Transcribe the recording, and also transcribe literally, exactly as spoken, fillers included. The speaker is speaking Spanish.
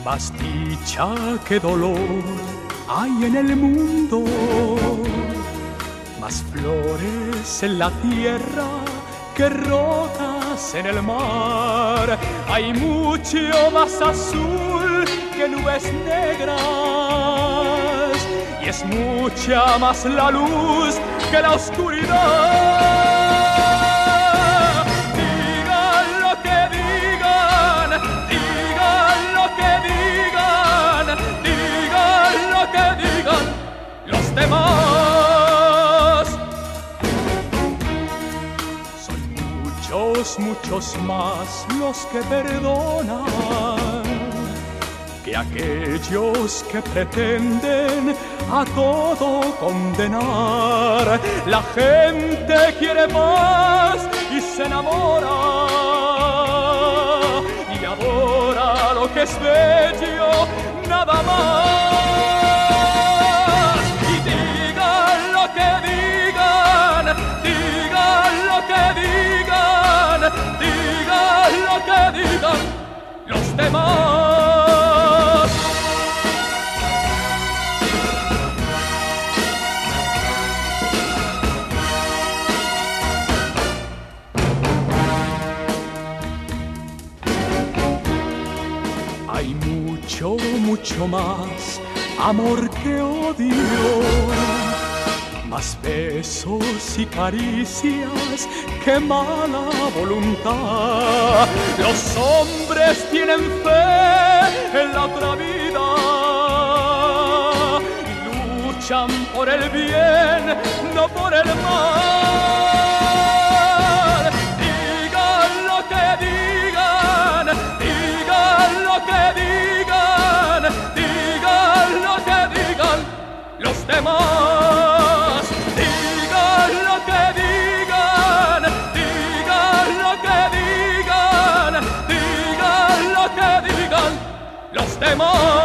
Más dicha que dolor hay en el mundo, más flores en la tierra que rocas en el mar. Hay mucho más azul que nubes negras y es mucha más la luz que la oscuridad. Demás son muchos, muchos más los que perdonan que aquellos que pretenden a todo condenar. La gente quiere más y se enamora y adora lo que es bello, nada más. Los demás. Hay mucho, mucho más amor que odio, más besos y caricias que mala voluntad. Los hombres tienen fe en la otra vida y luchan por el bien, no por el mal. Digan lo que digan, digan lo que digan, digan lo que digan los demás. Digan lo que digan, digan lo que digan, digan lo que digan los demás.